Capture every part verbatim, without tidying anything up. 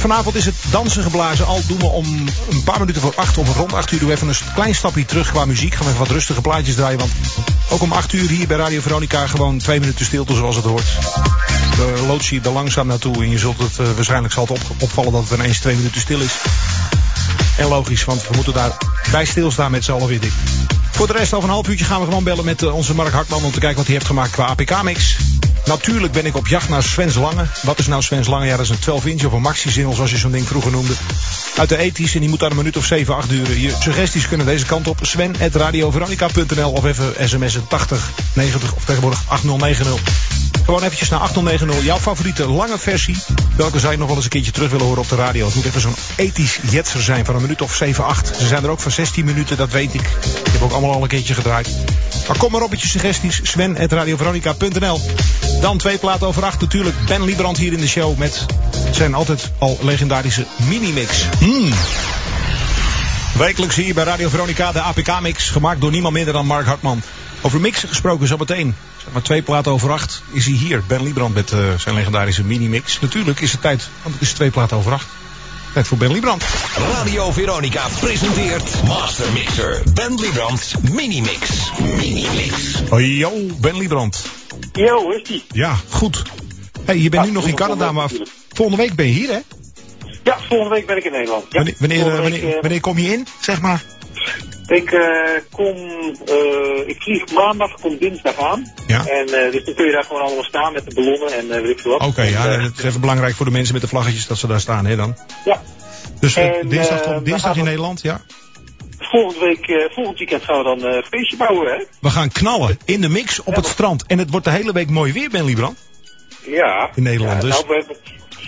vanavond is het dansen geblazen. Al doen we om een paar minuten voor acht of rond acht uur doen we even een klein stapje terug qua muziek. Gaan we even wat rustige plaatjes draaien. Want ook om acht uur hier bij Radio Veronica gewoon twee minuten stilte zoals het hoort. De loods je er langzaam naartoe en je zult het uh, waarschijnlijk zal het op, opvallen dat het ineens twee minuten stil is. En logisch, want we moeten daar bij stilstaan met z'n allen, weet ik. Voor de rest over een half uurtje gaan we gewoon bellen met uh, onze Mark Hartman om te kijken wat hij heeft gemaakt qua A P K-mix. Natuurlijk ben ik op jacht naar Svens Lange. Wat is nou Svens Lange? Ja, dat is een twaalf inch of een maxi-single, zoals je zo'n ding vroeger noemde. Uit de ethisch en die moet daar een minuut of zeven, acht duren. Je suggesties kunnen deze kant op. Sven at radioveronica punt n l of even sms'en tachtig negentig of tegenwoordig acht nul negen nul. Gewoon eventjes naar acht nul negen nul. Jouw favoriete lange versie. Welke zou je nog wel eens een keertje terug willen horen op de radio? Het moet even zo'n ethisch jetser zijn van een minuut of zeven, acht. Ze zijn er ook van zestien minuten, dat weet ik. Ik heb ook allemaal al een keertje gedraaid. Maar kom maar op met je suggesties. Sven at radioveronica punt n l. Dan twee platen over acht. Natuurlijk Ben Liebrand hier in de show met zijn altijd al legendarische mini-mix. Hmm. Wekelijks hier bij Radio Veronica de A P K-mix. Gemaakt door niemand minder dan Mark Hartman. Over mixen gesproken zo meteen. Zeg maar twee platen over acht is hij hier. Ben Liebrand met uh, zijn legendarische mini-mix. Natuurlijk is het tijd, want het is twee platen over acht. Tijd voor Ben Liebrand. Radio Veronica presenteert Master Mixer Ben Liebrand's Mini-mix. Mini-mix. Oh, yo, Ben Liebrand. Yo, hoe is die? Ja, goed. Hey, je bent nu nog in Canada, maar volgende week ben je hier, hè? Ja, volgende week ben ik in Nederland. Ja, wanneer, wanneer, week, wanneer, uh, wanneer kom je in, zeg maar? Ik uh, kom, uh, ik vlieg maandag, kom dinsdag aan. Ja. En uh, dus dan kun je daar gewoon allemaal staan met de ballonnen en uh, weet ik veel wat. Oké, okay, ja, uh, het is even belangrijk voor de mensen met de vlaggetjes dat ze daar staan, hè dan? Ja. Dus uh, en, dinsdag, uh, dinsdag in Nederland, ja? Volgende week, uh, volgend weekend gaan we dan een uh, feestje bouwen, hè? We gaan knallen in de mix op ja, het strand. En het wordt de hele week mooi weer, Ben Liebrand. Ja. In Nederland, ja, dus. Nou, we,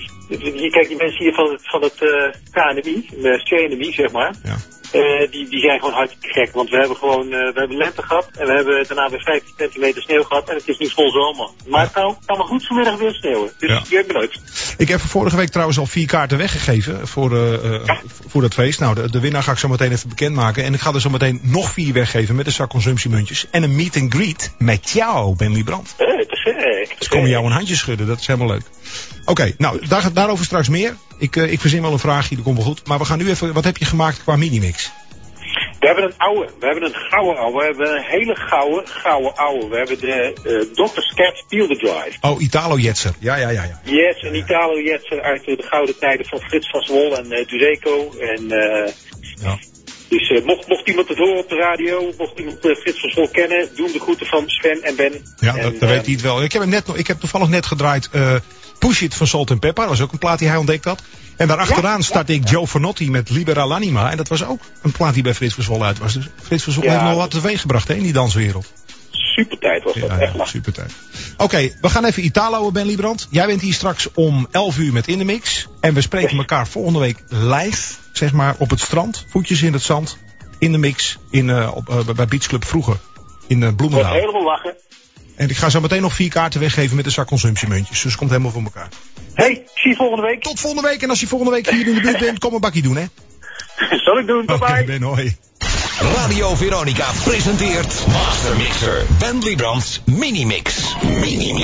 je kijkt die mensen hier van het, van het uh, K N M I, de C N M I, zeg maar. Ja. Uh, die, die zijn gewoon hartstikke gek, want we hebben gewoon, uh, we hebben lente gehad en we hebben daarna weer vijftien centimeter sneeuw gehad en het is nu vol zomer. Maar ja. het kan, kan maar goed vanmiddag weer sneeuwen, dus ja. je bent Ik heb vorige week trouwens al vier kaarten weggegeven voor, uh, uh, ja. voor dat feest. Nou, de, de winnaar ga ik zo meteen even bekendmaken en ik ga er zo meteen nog vier weggeven met een zak consumptiemuntjes en een meet and greet met jou, Ben Liebrand. Hé, hey, te gek. Dus kom je jou een handje schudden, dat is helemaal leuk. Oké, okay, nou, daar, daarover straks meer. Ik, uh, ik verzin wel een vraagje, dat komt wel goed. Maar we gaan nu even, wat heb je gemaakt qua minimix? We hebben een oude, we hebben een gouden oude, we hebben een hele gouden, gouden oude. We hebben de uh, doctor Cat Field Drive. Oh, Italo Jetser. Ja, ja, ja, ja. Yes, een Italo Jetser uit uh, de gouden tijden van Frits van Zwol en uh, Dureco. En, uh, ja. Dus uh, mocht, mocht iemand het horen op de radio, mocht iemand uh, Frits van Zwol kennen, doe hem de groeten van Sven en Ben. Ja, en, dat, dat uh, weet hij het wel. Ik heb, hem net, ik heb toevallig net gedraaid uh, Push It van Salt and Pepper. Dat was ook een plaat die hij ontdekt had. En daarachteraan ja, startte ja, ik Joe Fornotti met Libera l'Anima. En dat was ook een plaat die bij Frits van Zwol uit was. Dus Frits van Zwol ja, heeft nog wat teweeg gebracht hè, in die danswereld. Super tijd was dat, ja, echt ja, super tijd. Oké, okay, we gaan even Italo, Ben Liebrand. Jij bent hier straks om elf uur met In The Mix. En we spreken yes. elkaar volgende week live, zeg maar, op het strand. Voetjes in het zand. In The Mix, in, uh, op, uh, bij Beach Club vroeger. In uh, Bloemendaal. Helemaal lachen. En ik ga zo meteen nog vier kaarten weggeven met een zak consumptiemuntjes. Dus het komt helemaal voor elkaar. Hey, ik zie je volgende week. Tot volgende week. En als je volgende week hier in de buurt bent, kom een bakkie doen, hè? Zal ik doen. Bye bye. Okay, Ben, hoi. Radio Veronica presenteert Master Mixer Ben Liebrand's Mini-mix. Mini-mix.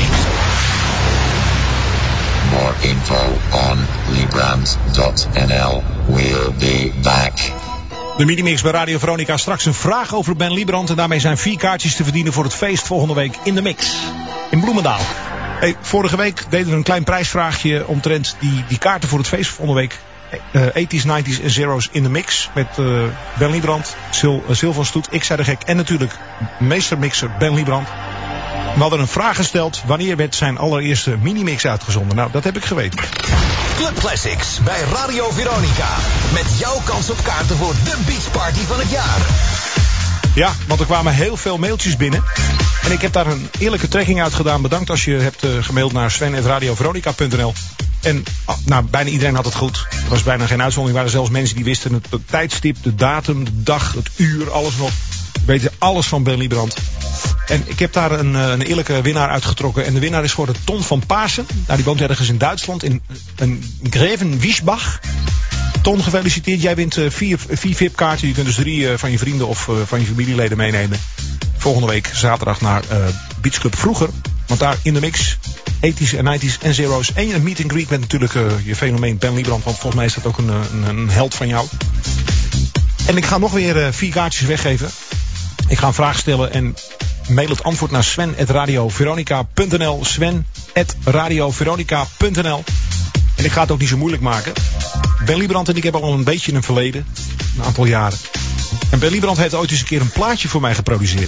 More info on Liebrand dot n l. We'll be back. De Minimix bij Radio Veronica. Straks een vraag over Ben Liebrand. En daarmee zijn vier kaartjes te verdienen voor het feest volgende week in de mix. In Bloemendaal. Hey, vorige week deden we een klein prijsvraagje omtrent die, die kaarten voor het feest volgende week. Uh, eighties, nineties en zero's in de mix. Met uh, Ben Liebrand, Sil, uh, Sil van Stoet, ik zei de gek. En natuurlijk meestermixer Ben Liebrand. We hadden een vraag gesteld. Wanneer werd zijn allereerste minimix uitgezonden? Nou, dat heb ik geweten. Club Classics bij Radio Veronica. Met jouw kans op kaarten voor de Beach Party van het jaar. Ja, want er kwamen heel veel mailtjes binnen. En ik heb daar een eerlijke trekking uit gedaan. Bedankt als je hebt uh, gemaild naar sven at radioveronica punt n l. En oh, nou, bijna iedereen had het goed. Er was bijna geen uitzondering. Er waren zelfs mensen die wisten het, het tijdstip, de datum, de dag, het uur, alles nog. Weten alles van Ben Liebrand. En ik heb daar een, een eerlijke winnaar uitgetrokken. En de winnaar is geworden Ton van Paasen. Nou, die woont ergens in Duitsland, in, in Greven-Wiesbach. Ton, gefeliciteerd. Jij wint uh, vier, vier V I P-kaarten. Je kunt dus drie uh, van je vrienden of uh, van je familieleden meenemen. Volgende week zaterdag naar uh, Beach Club vroeger. Want daar in de mix eighties en nineties en zero's. En een meet and greet met natuurlijk uh, je fenomeen Ben Liebrand. Want volgens mij is dat ook een, een, een held van jou. En ik ga nog weer uh, vier kaartjes weggeven. Ik ga een vraag stellen en mail het antwoord naar sven at radio veronica punt n l. sven at radio veronica punt n l. En ik ga het ook niet zo moeilijk maken. Ben Liebrand en ik hebben al een beetje een verleden. Een aantal jaren. En Ben Liebrand heeft ooit eens een keer een plaatje voor mij geproduceerd.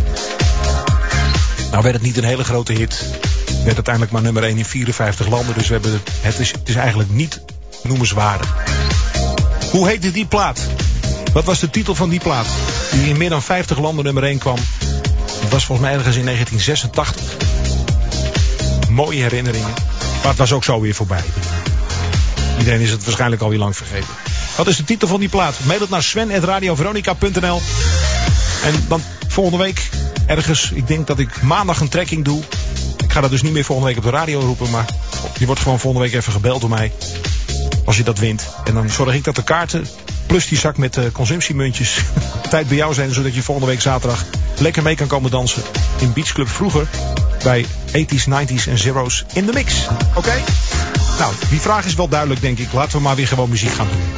Nou werd het niet een hele grote hit. Werd uiteindelijk maar nummer één in vierenvijftig landen. Dus we hebben het, het, is, het is eigenlijk niet noemenswaardig. Hoe heette die plaat? Wat was de titel van die plaat? Die in meer dan vijftig landen nummer één kwam. Het was volgens mij ergens in negentien zesentachtig. Mooie herinneringen. Maar het was ook zo weer voorbij. Iedereen is het waarschijnlijk alweer lang vergeten. Wat is de titel van die plaat? Mail het naar sven at radio veronica punt n l. En dan volgende week ergens, ik denk dat ik maandag een trekking doe. Ik ga dat dus niet meer volgende week op de radio roepen. Maar je wordt gewoon volgende week even gebeld door mij. Als je dat wint. En dan zorg ik dat de kaarten plus die zak met uh, consumptiemuntjes tijd bij jou zijn. Zodat je volgende week zaterdag lekker mee kan komen dansen in Beach Club Vroeger. Bij eighties, nineties en zero's in de mix. Oké? Okay? Nou, die vraag is wel duidelijk denk ik. Laten we maar weer gewoon muziek gaan doen.